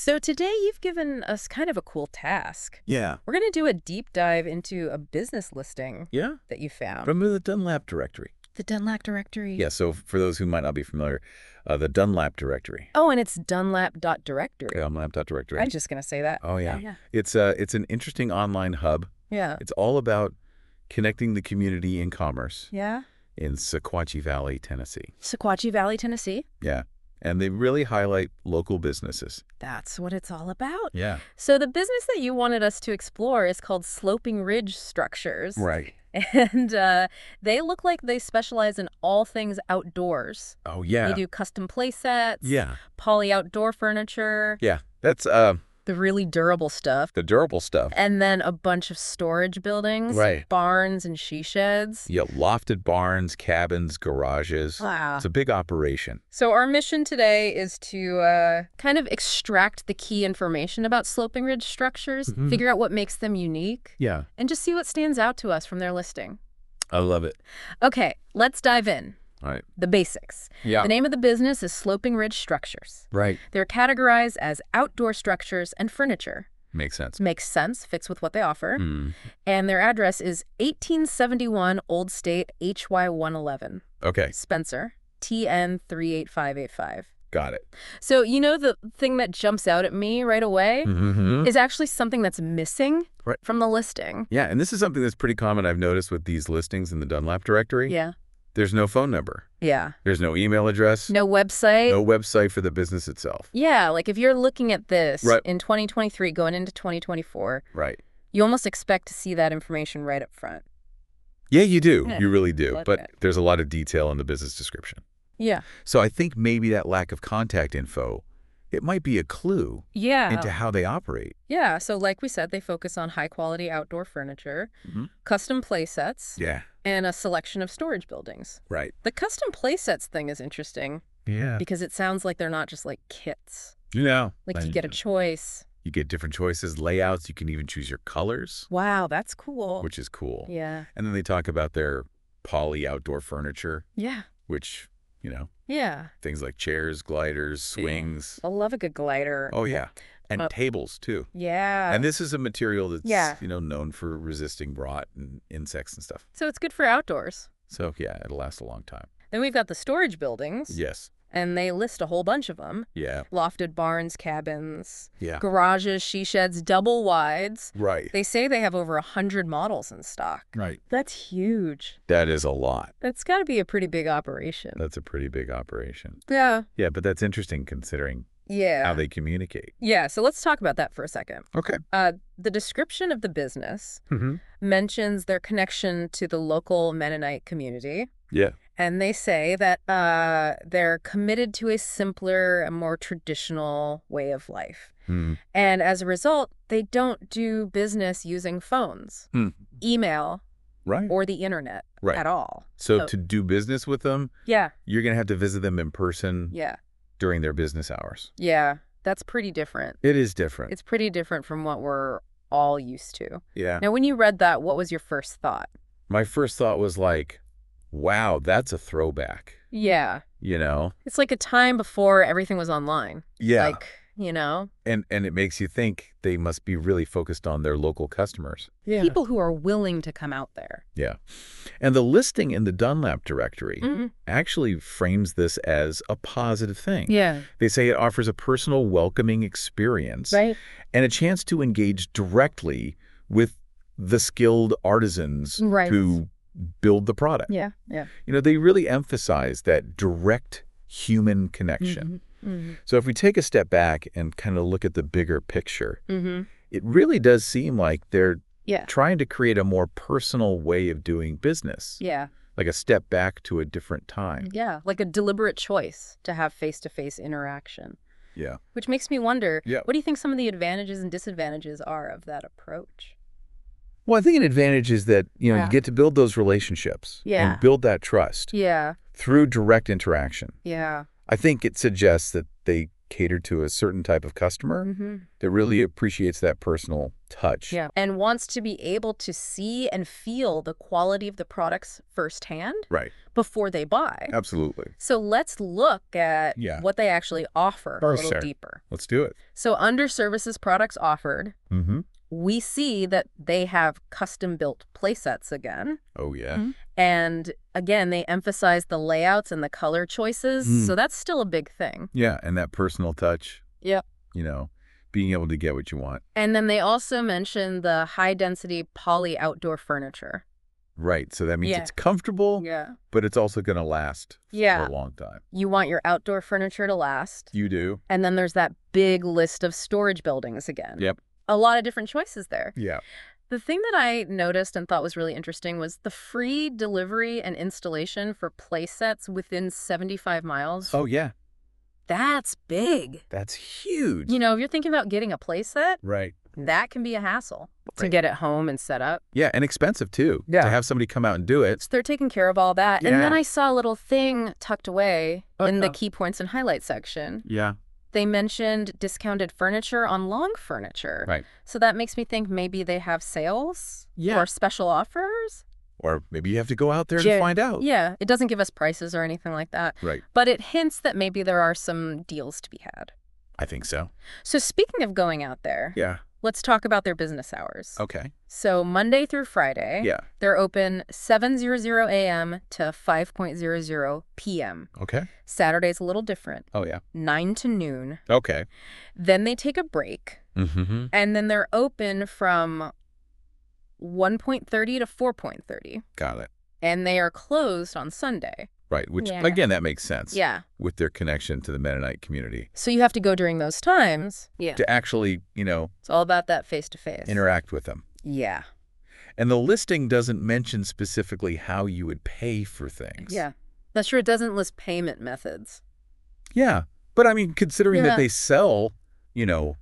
So today you've given us kind of a cool task. Yeah. We're going to do a deep dive into a business listing Yeah? that you found. From the Dunlap directory. The Dunlap directory. Yeah, so for those who might not be familiar, the Dunlap directory. Oh, and it's dunlap.directory. Dunlap.directory. I was just going to say that. Oh, yeah. Yeah. It's an interesting online hub. Yeah. It's all about connecting the community in commerce Yeah. in Sequatchie Valley, Tennessee. Sequatchie Valley, Tennessee. Yeah. And they really highlight local businesses. That's what it's all about. Yeah. So the business that you wanted us to explore is called Sloping Ridge Structures. Right. And they look like they specialize in all things outdoors. Oh, yeah. They do custom play sets, Yeah. poly outdoor furniture, Yeah. That's the really durable stuff, the durable stuff. and then a bunch of storage buildings, Right. barns and she sheds. Yeah, lofted barns, cabins, garages. Wow. It's a big operation. So our mission today is to kind of extract the key information about Sloping Ridge Structures, figure out what makes them unique, Yeah. and just see what stands out to us from their listing. I love it. Okay, let's dive in. All right. The basics. Yeah. The name of the business is Sloping Ridge Structures. Right. They're categorized as outdoor structures and furniture. Makes sense. Makes sense, fits with what they offer. Mm. And their address is 1871 Old State HY 111. Okay. Spencer, TN 38585. Got it. So, you know, the thing that jumps out at me right away Mm-hmm. is actually something that's missing Right. from the listing. Yeah, and this is something that's pretty common I've noticed with these listings in the Dunlap directory. Yeah. There's no phone number. Yeah. There's no email address. No website. No website for the business itself. Yeah, like if you're looking at this Right. in 2023 going into 2024, Right. you almost expect to see that information right up front. Yeah, you do. Yeah. You really do. Love But that. there's a lot of detail in the business description. Yeah. So I think maybe that lack of contact info, it might be a clue Yeah. into how they operate. Yeah, so like we said, they focus on high-quality outdoor furniture, Mhm. custom play sets, Yeah. and a selection of storage buildings. Right. The custom play sets thing is interesting Yeah. because it sounds like they're not just like kits. You know. Like you get a choice. You get different choices, layouts. You can even choose your colors, Wow, that's cool. which is cool. Yeah. And then they talk about their poly outdoor furniture, Yeah. which, Yeah. things like chairs, gliders, swings. I love a good glider. Oh, yeah. And Uh, tables, too. Yeah. And this is a material that's, Yeah. known for resisting rot and insects and stuff. So it's good for outdoors. So, yeah, it'll last a long time. Then we've got the storage buildings. Yes. And they list a whole bunch of them. Yeah. Lofted barns, cabins, Yeah. garages, she sheds, double wides. Right. They say they have over 100 models in stock. Right. That's huge. That is a lot. That's got to be a pretty big operation. That's a pretty big operation. Yeah. Yeah, but that's interesting considering Yeah. how they communicate. Yeah, so let's talk about that for a second. Okay. The description of the business Mm-hmm. mentions their connection to the local Mennonite community. Yeah. And they say that they're committed to a simpler and more traditional way of life. Mm. And as a result, they don't do business using phones, Hmm. email, Right. or the internet Right. at all. So Oh. to do business with them, Yeah, you're going to have to visit them in person yeah, during their business hours. yeah. That's pretty different. It is different. It's pretty different from what we're all used to. Yeah. Now, when you read that, what was your first thought? My first thought was like, wow, that's a throwback, Yeah. It's It's like a time before everything was online. Yeah. Like, And it makes you think they must be really focused on their local customers. Yeah. people who are willing to come out there. Yeah. And the listing in the Dunlap directory Mhm. actually frames this as a positive thing. Yeah. They say it offers a personal, welcoming experience Right? and a chance to engage directly with the skilled artisans Right. who build the product. Yeah. Yeah. They really emphasize that direct human connection. Mm-hmm. So if we take a step back and kind of look at the bigger picture, Mm-hmm. it really does seem like they're Yeah. trying to create a more personal way of doing business, Yeah. like a step back to a different time. Yeah. Like a deliberate choice to have face-to-face interaction. Yeah. Which makes me wonder, Yeah. what do you think some of the advantages and disadvantages are of that approach? Well, I think an advantage is that, Yeah. you get to build those relationships Yeah. and build that trust Yeah. through direct interaction. Yeah. I think it suggests that they catered to a certain type of customer that really appreciates that personal touch. Yeah. And wants to be able to see and feel the quality of the products firsthand Right. before they buy. Absolutely. So let's look at what they actually offer a little deeper. Let's do it. So under services products offered, we see that they have custom-built playsets again. Oh, yeah. And again, they emphasize the layouts and the color choices. So that's still a big thing. Yeah, and that personal touch. Yep. You know, being able to get what you want. And then they also mention the high-density poly outdoor furniture. Right. So that means it's comfortable, but it's also going to last for a long time. You want your outdoor furniture to last. You do. And then there's that big list of storage buildings again. Yep. A lot of different choices there. Yeah. The thing that I noticed and thought was really interesting was the free delivery and installation for play sets within 75 miles. Oh, yeah. That's big. That's huge. You know, if you're thinking about getting a play set, right. that can be a hassle to get it home and set up. Yeah, and expensive, too, to have somebody come out and do it. So they're taking care of all that. And then I saw a little thing tucked away in the key points and highlights section. Yeah. They mentioned discounted furniture on Long Furniture. Right. So that makes me think maybe they have sales or special offers. Or maybe you have to go out there and find out. Yeah. It doesn't give us prices or anything like that. Right. But it hints that maybe there are some deals to be had. I think so. So speaking of going out there, let's talk about their business hours. Okay. So Monday through Friday, they're open 7:00 a.m. to 5:00 p.m. Okay. Saturday's a little different. Oh, yeah. 9 to noon. Okay. Then they take a break. And then they're open from 1:30 to 4:30. Got it. And they are closed on Sunday. Right, which, again, that makes sense. Yeah. With their connection to the Mennonite community. So you have to go during those times. Yeah. To actually, you know... It's all about that face-to-face. Interact with them. Yeah. And the listing doesn't mention specifically how you would pay for things. Yeah. That's true. It doesn't list payment methods. Yeah. But, I mean, considering that they sell, you know,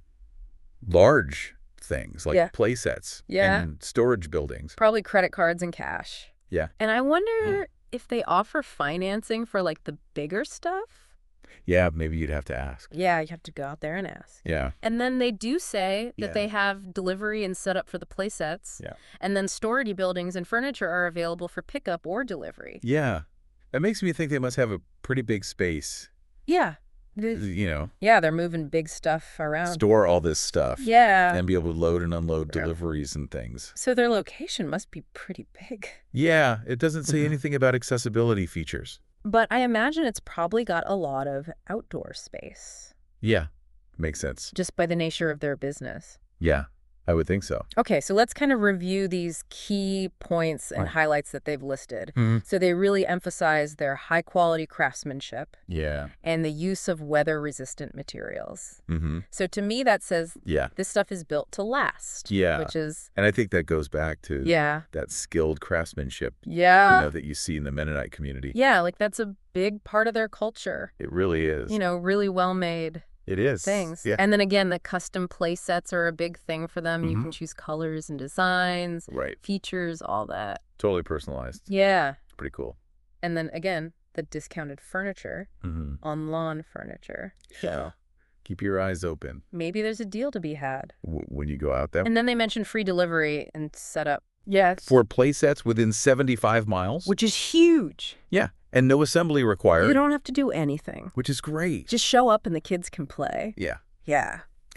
large things like play sets and storage buildings. Probably credit cards and cash. Yeah. And I wonder if they offer financing for, like, the bigger stuff. Yeah, maybe you'd have to ask. Yeah, you have to go out there and ask. Yeah. And then they do say that they have delivery and setup for the play sets. Yeah. And then storage buildings and furniture are available for pickup or delivery. Yeah. That makes me think they must have a pretty big space. Yeah. You know. Yeah, they're moving big stuff around. Store all this stuff. Yeah. And be able to load and unload deliveries and things. So their location must be pretty big. Yeah, it doesn't say anything about accessibility features. But I imagine it's probably got a lot of outdoor space. Yeah, makes sense. Just by the nature of their business. Yeah, I would think so. Okay, so let's kind of review these key points and highlights that they've listed. So they really emphasize their high-quality craftsmanship and the use of weather-resistant materials. So to me, that says this stuff is built to last. Yeah. Which is... And I think that goes back to that skilled craftsmanship you know, that you see in the Mennonite community. Yeah, like that's a big part of their culture. It really is. You know, really well-made. It is. Things. Yeah. And then again, the custom play sets are a big thing for them. You can choose colors and designs, features, all that. Totally personalized. Yeah. Pretty cool. And then again, the discounted furniture on Lawn Furniture. Yeah. Keep your eyes open. Maybe there's a deal to be had. When you go out there. And then they mentioned free delivery and setup. Yes. For play sets within 75 miles. Which is huge. Yeah. And no assembly required. You don't have to do anything. Which is great. Just show up and the kids can play. Yeah. Yeah.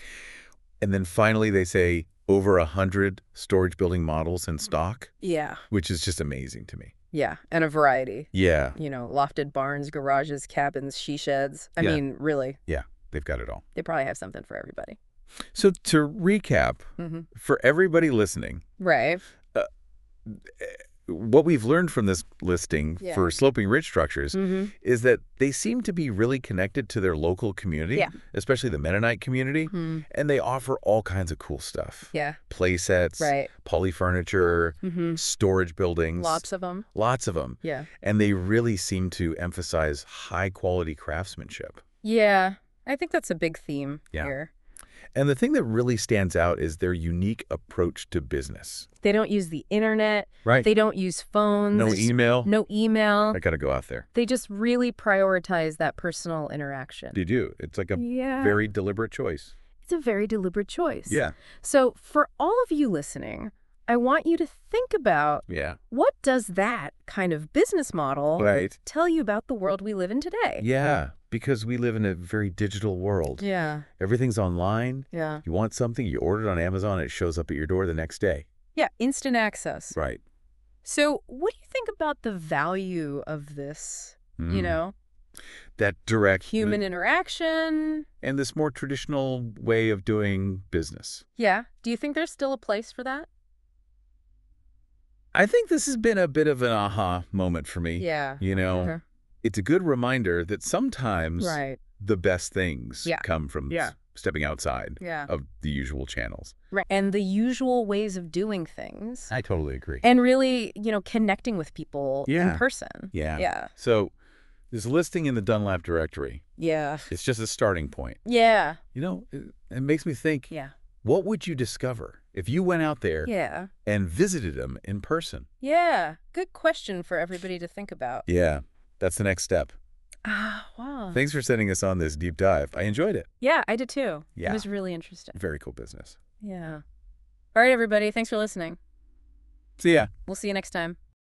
And then finally they say over 100 storage building models in stock. Yeah. Which is just amazing to me. Yeah. And a variety. Yeah. You know, lofted barns, garages, cabins, she sheds. I mean, really. Yeah. They've got it all. They probably have something for everybody. So to recap, for everybody listening. Right. What we've learned from this listing for sloping ridge structures is that they seem to be really connected to their local community, especially the Mennonite community, and they offer all kinds of cool stuff. Yeah. Play sets, poly furniture, storage buildings. Lots of them. Lots of them. Yeah. And they really seem to emphasize high-quality craftsmanship. Yeah. I think that's a big theme here. And the thing that really stands out is their unique approach to business. They don't use the internet. Right. They don't use phones. No email. No email. I got to go out there. They just really prioritize that personal interaction. They do. It's like a very deliberate choice. It's a very deliberate choice. Yeah. So for all of you listening, I want you to think about what does that kind of business model tell you about the world we live in today? Yeah, because we live in a very digital world. Yeah. Everything's online. Yeah. You want something, you order it on Amazon, it shows up at your door the next day. Yeah, instant access. Right. So what do you think about the value of this, you know? That direct human interaction. And this more traditional way of doing business. Yeah. Do you think there's still a place for that? I think this has been a bit of an aha moment for me. Yeah. You know, it's a good reminder that sometimes the best things come from stepping outside of the usual channels. Right. And the usual ways of doing things. I totally agree. And really, connecting with people in person. Yeah. Yeah. So this listing in the Dunlap directory. Yeah. It's just a starting point. Yeah. It makes me think. Yeah. What would you discover if you went out there and visited them in person? Yeah. Good question for everybody to think about. Yeah. That's the next step. Ah, wow. Thanks for sending us on this deep dive. I enjoyed it. Yeah, I did too. Yeah. It was really interesting. Very cool business. Yeah. All right, everybody. Thanks for listening. See ya. We'll see you next time.